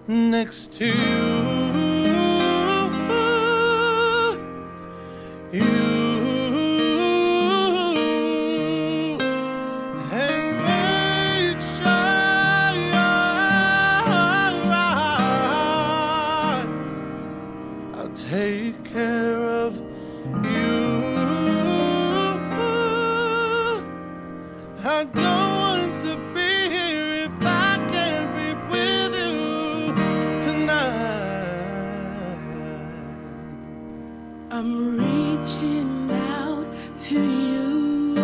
next to you. Take care of you. I don't want to be here if I can't be with you tonight. I'm reaching out to you.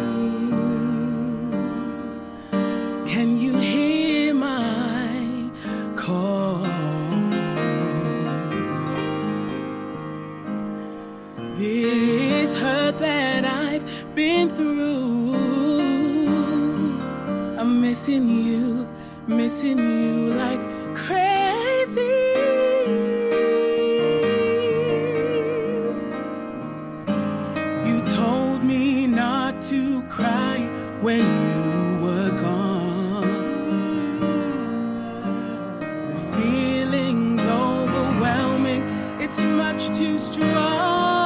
Can you hear my call? This hurt that I've been through, I'm missing you like crazy. You told me not to cry when you were gone. The feeling's overwhelming, it's much too strong.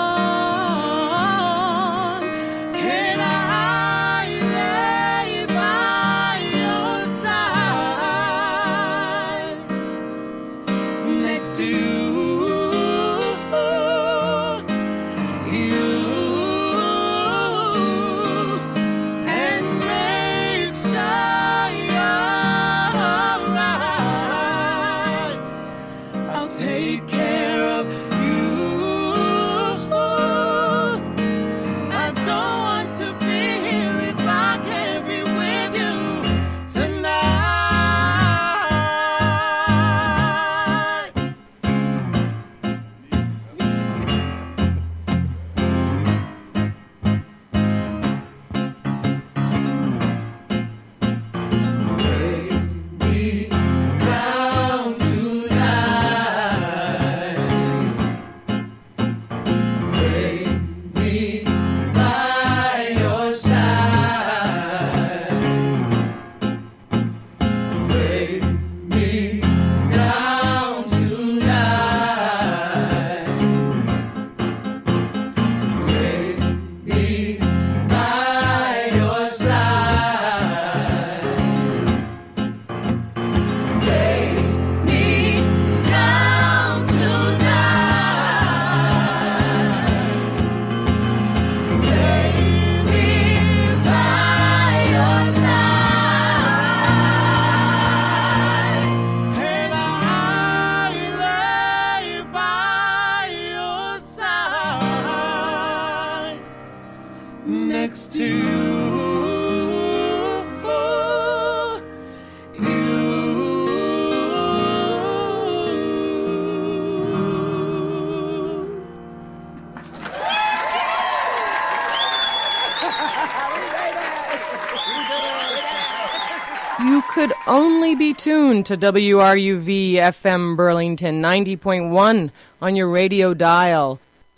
Could only be tuned to WRUV FM Burlington 90.1 on your radio dial.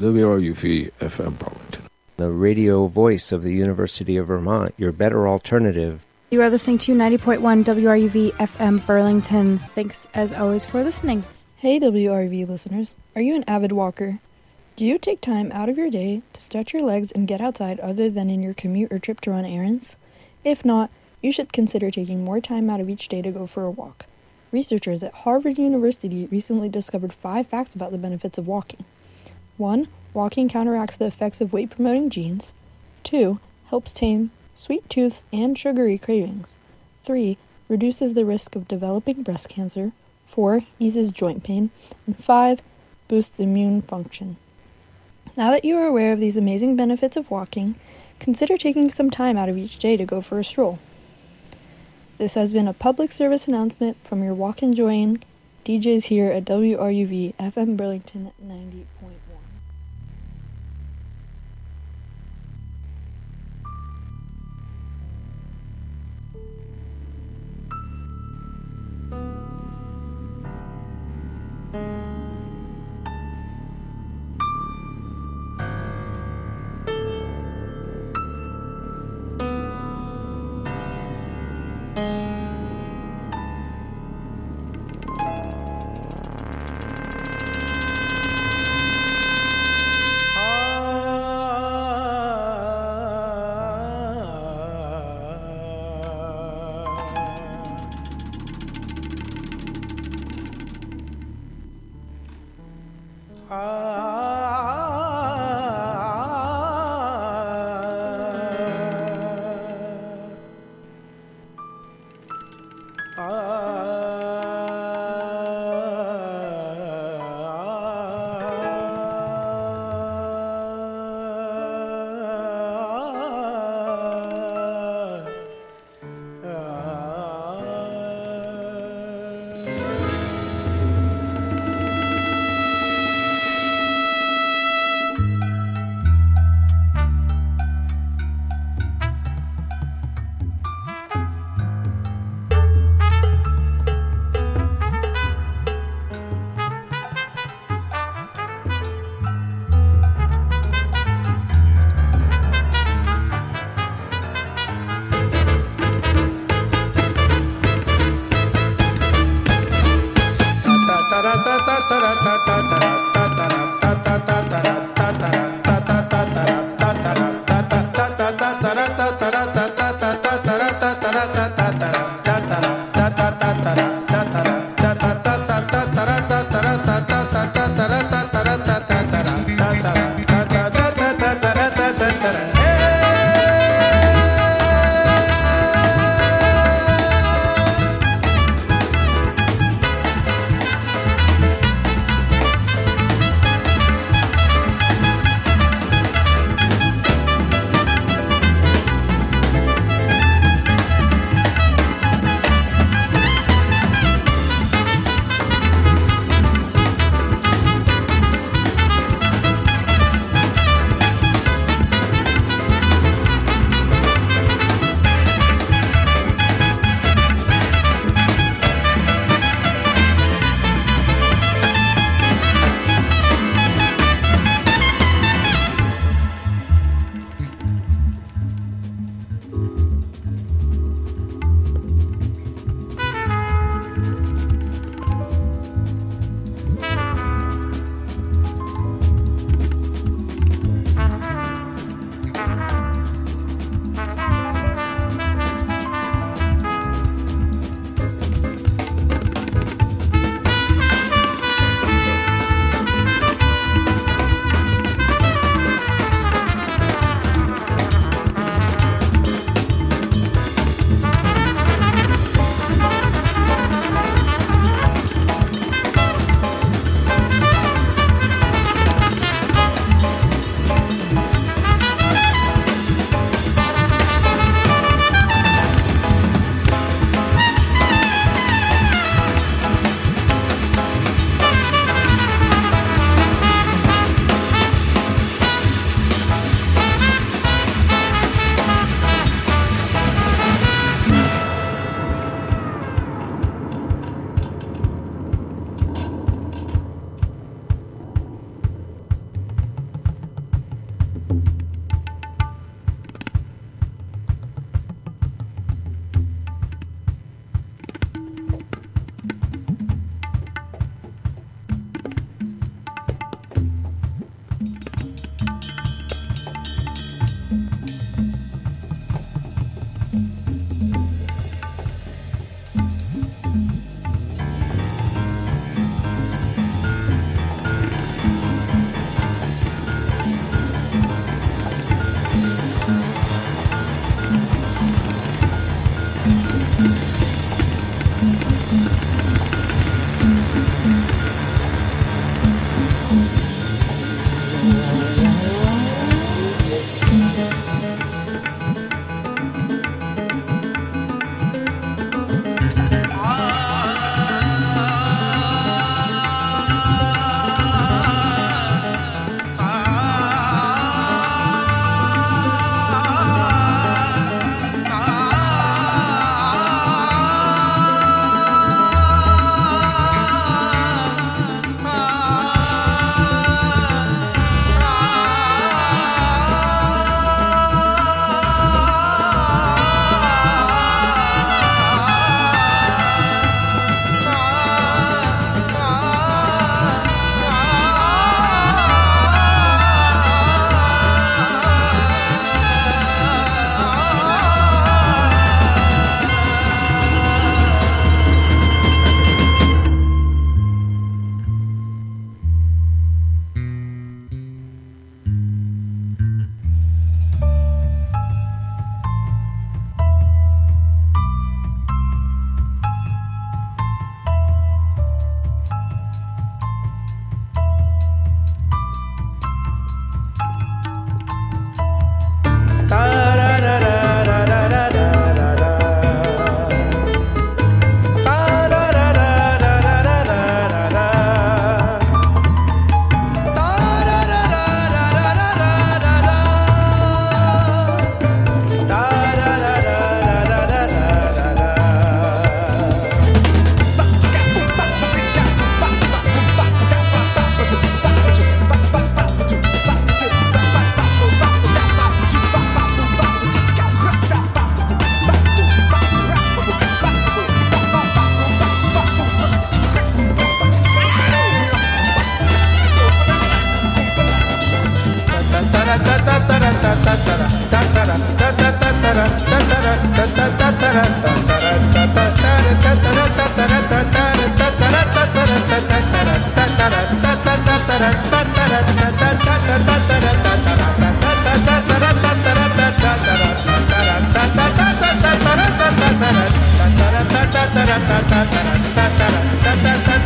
WRUV FM Burlington, the radio voice of the University of Vermont, your better alternative. You are listening to 90.1 WRUV FM Burlington. Thanks as always for listening. Hey WRUV listeners, are you an avid walker? Do you take time out of your day to stretch your legs and get outside other than in your commute or trip to run errands? If not, you should consider taking more time out of each day to go for a walk. Researchers at Harvard University recently discovered 5 facts about the benefits of walking. 1. Walking counteracts the effects of weight-promoting genes. 2. Helps tame sweet tooths and sugary cravings. 3. Reduces the risk of developing breast cancer. 4. Eases joint pain. And 5. Boosts immune function. Now that you are aware of these amazing benefits of walking, consider taking some time out of each day to go for a stroll. This has been a public service announcement from your walk enjoying DJs here at WRUV FM Burlington 90.1.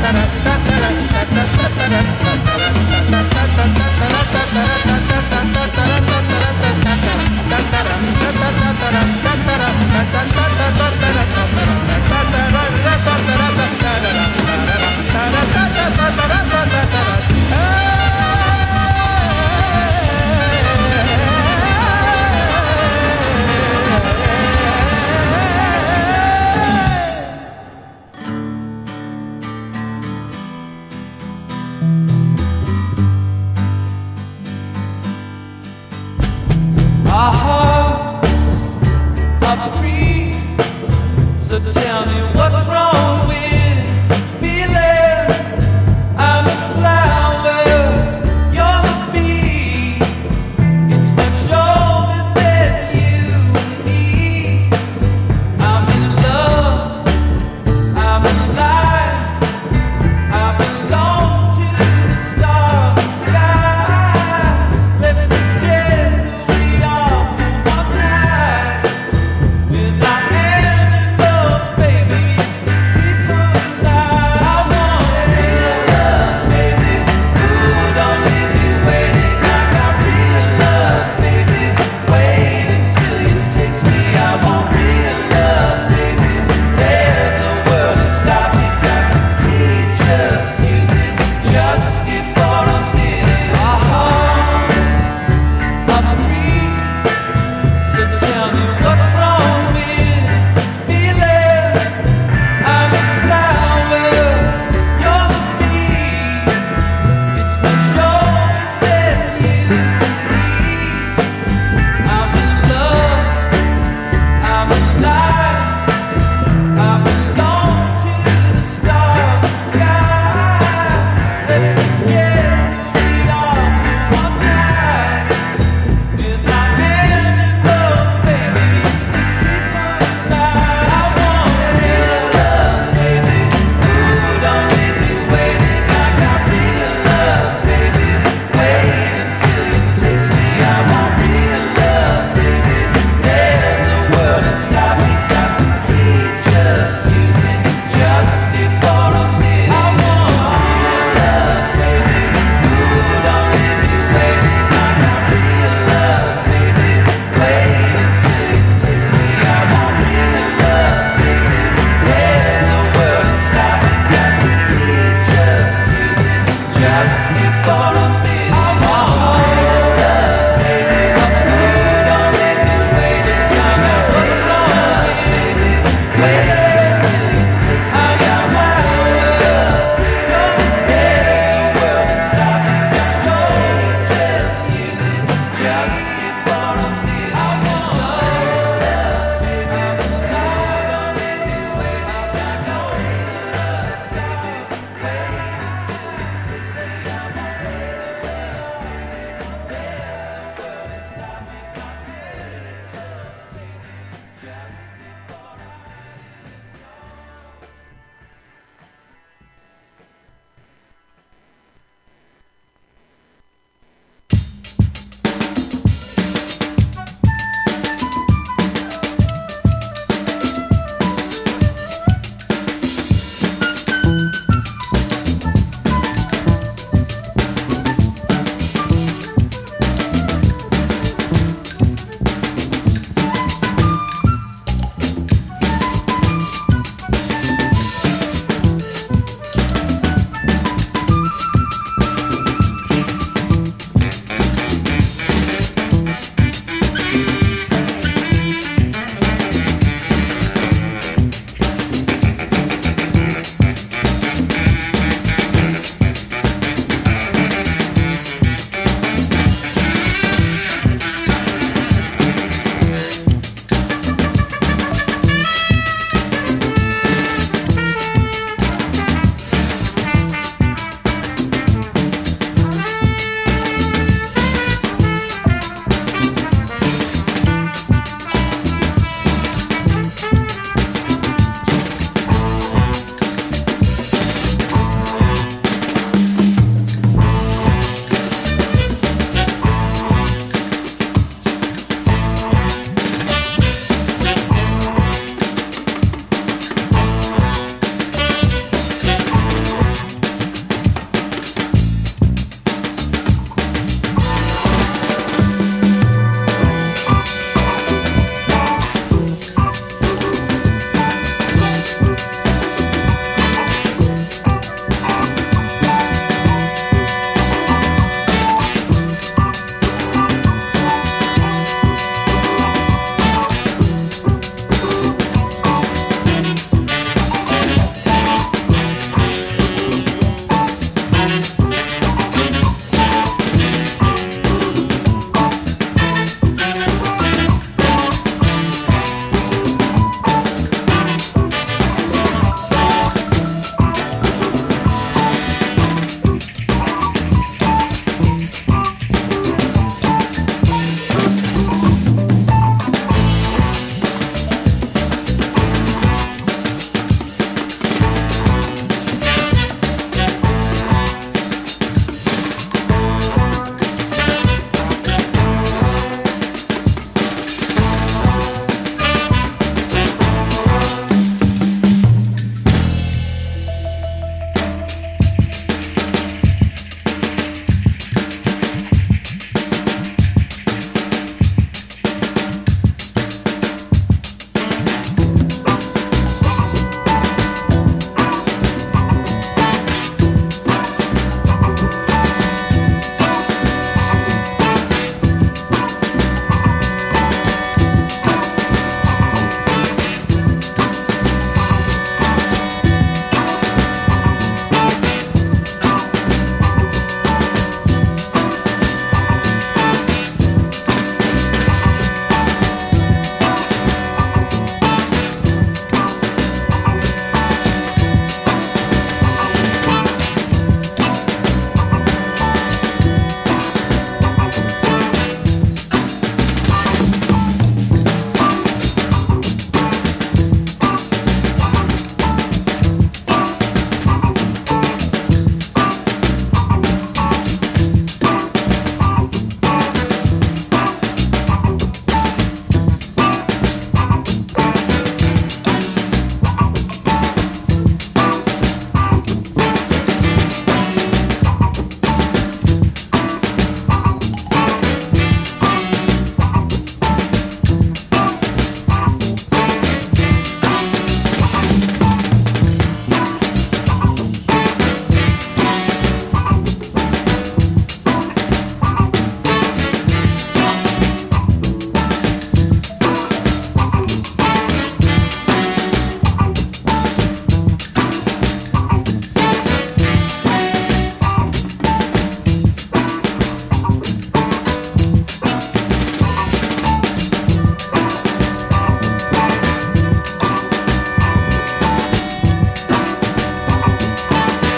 da da da da da da da da da da.